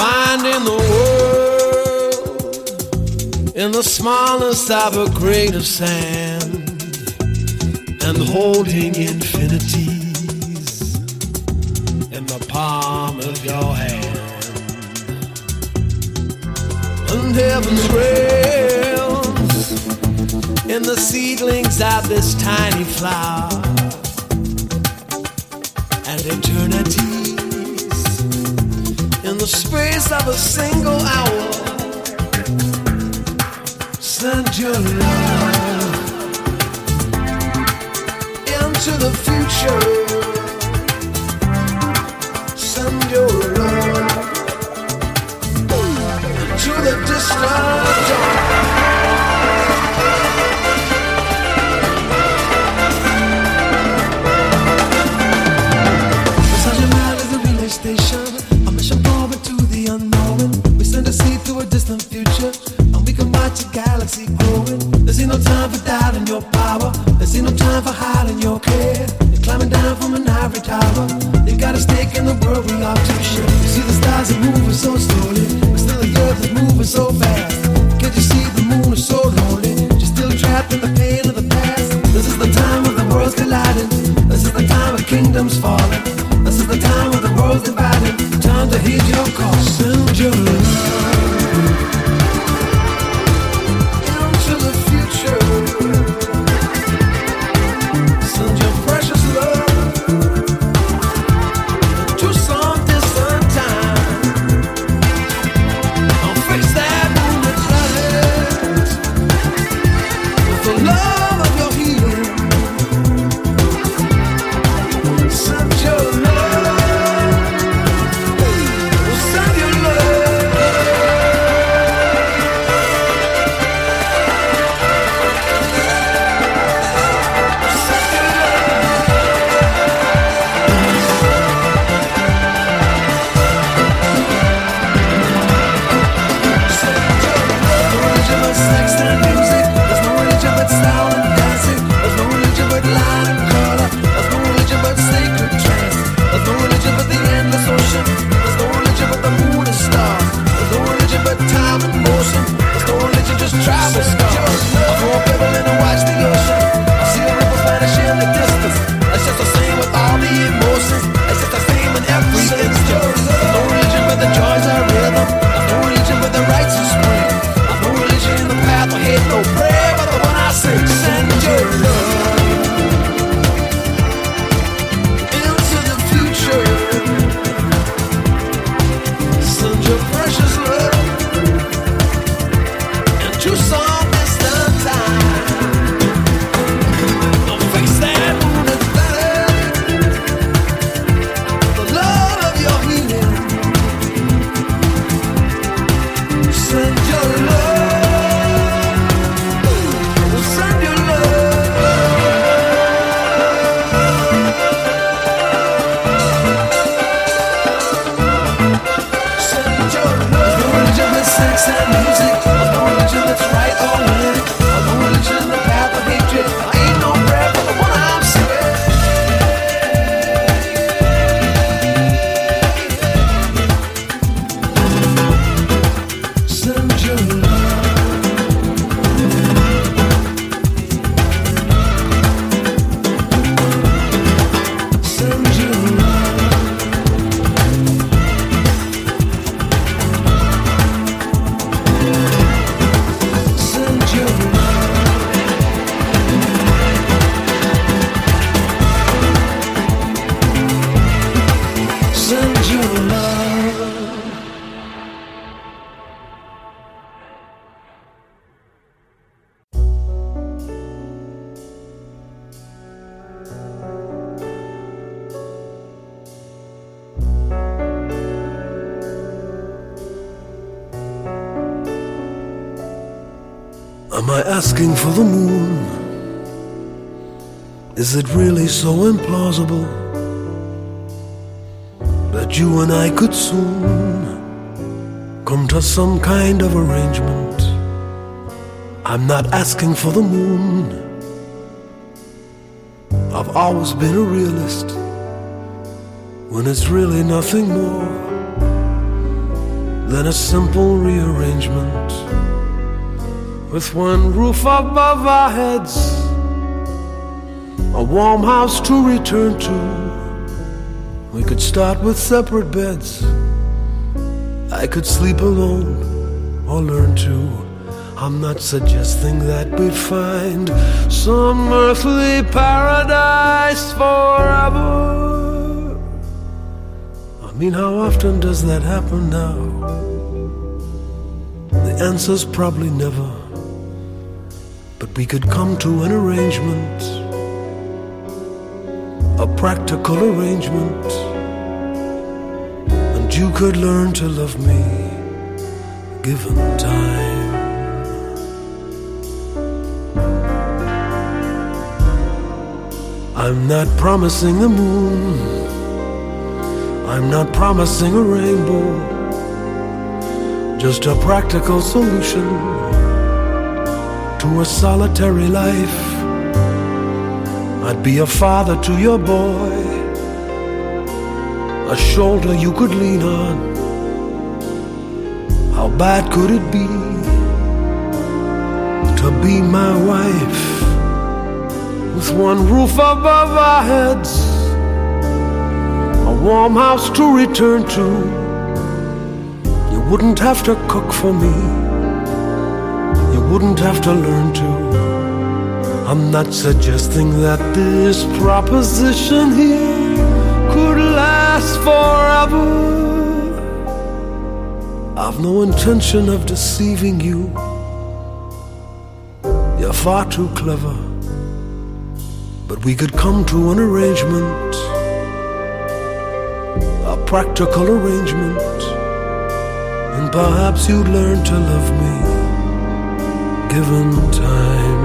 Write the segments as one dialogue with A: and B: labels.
A: finding the world in the smallness of a grain of sand and holding infinities in the palm of your hand. And heaven's rails in the seedlings of this tiny flower, and eternities in the space of a single hour. Send your love into the future. Send your love into the distant dawn. Station, a mission forward to the unknown. We send a seed to a distant future, and we can watch a galaxy growing. There's no time for doubting your power. There's no time for hiding your care. You're climbing down from an ivory tower. You got a stake in the world we are to share. You see the stars are moving so slowly, but still the earth is moving so fast. Can't you see the moon is so lonely? You're still trapped in the pain of the past. This is the time of the world's colliding. This is the time of kingdoms falling. This is the time of the world's divided. Time to heed your call. Send your love into the future. Send your precious love to some distant time. Don't face that moonlit planet with the love of your healing. Send your love. Travel stars. I throw a pebble in and watch the ocean. I see the ripples vanish in the distance. It's just the same with all the emotions. It's just the same in every instant. There's no religion but the joys are rhythm. There's no religion but the rights of spring. There's no religion in the path of hate, no prayer but the one I say. Send your love into the future. Send your precious love to some distant time. Don't face that moonlit planet. The love of your healing. Send your love. Send your love. Send your love. There's no religion but sex and music. That's right or win. I'm no religion in the path of hatred. I ain't no prayer for the one I'm singing. Send your love. Send your love. Am I asking for the moon? Is it really so implausible that you and I could soon come to some kind of arrangement? I'm not asking for the moon. I've always been a realist when it's really nothing more than a simple rearrangement. With one roof above our heads, a warm house to return to, we could start with separate beds. I could sleep alone or learn to. I'm not suggesting that we'd find some earthly paradise forever. I mean, how often does that happen now? The answer's probably never. But we could come to an arrangement, a practical arrangement, and you could learn to love me, given time. I'm not promising the moon, I'm not promising a rainbow, just a practical solution to a solitary life. I'd be a father to your boy, a shoulder you could lean on. How bad could it be to be my wife? With one roof above our heads, a warm house to return to. You wouldn't have to cook for me, you wouldn't have to learn to. I'm not suggesting that this proposition here could last forever. I've no intention of deceiving you, you're far too clever. But we could come to an arrangement, a practical arrangement, and perhaps you'd learn to love me, given time.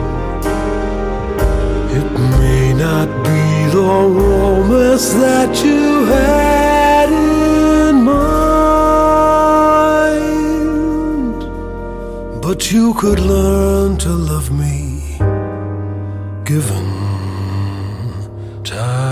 A: It may not be the romance that you had in mind, but you could learn to love me, given time.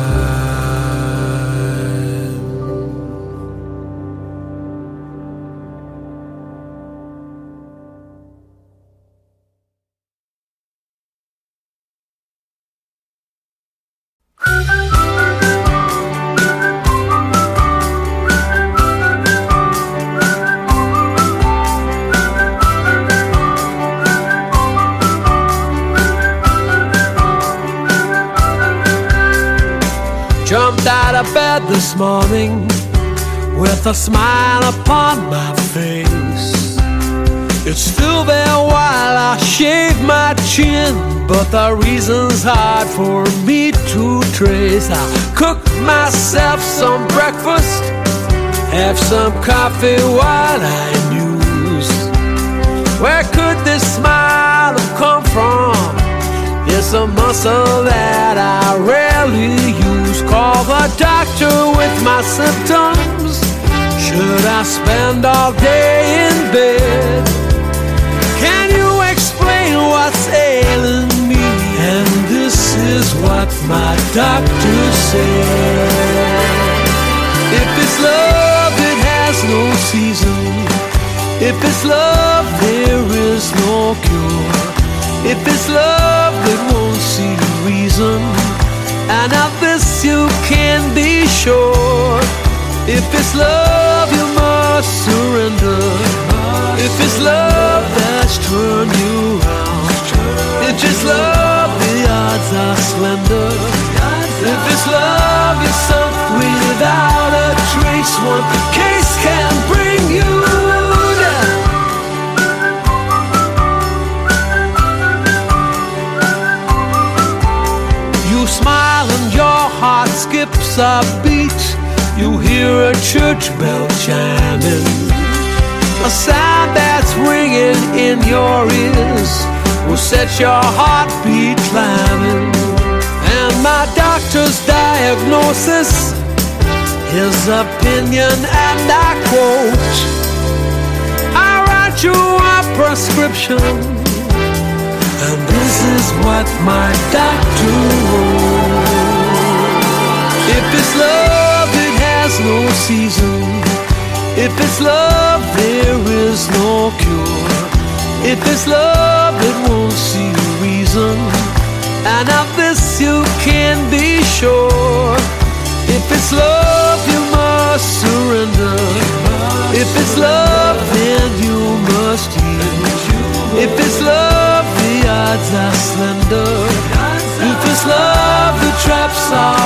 A: Jumped out of bed this morning with a smile upon my face. It's still there while I shave my chin, but the reason's hard for me to trace. I cook myself some breakfast, have some coffee while I muse. Where could this smile have come from? It's a muscle that I rarely use. Call the doctor with my symptoms. Should I spend all day in bed? Can you explain what's ailing me? And this is what my doctor said. If it's love, it has no season. If it's love, there is no cure. If it's love, it won't see reason, and of this you can be sure. If it's love, you must surrender. If it's love that's turned you round, if it's love, the odds are slender. If it's love, you're sunk without a trace. One case can bring you down. You smile and your heart skips a beat. You hear a church bell chiming, a sound that's ringing in your ears will set your heartbeat climbing. And my doctor's diagnosis, his opinion, and I quote, I write you a prescription, and this is what my doctor wrote. If it's love, it has no season. If it's love, there is no cure. If it's love, it won't see reason. And of this you can be sure. If it's love, you must surrender. If it's love, then you must yield. If it's love, the odds are slender. If it's love, the traps are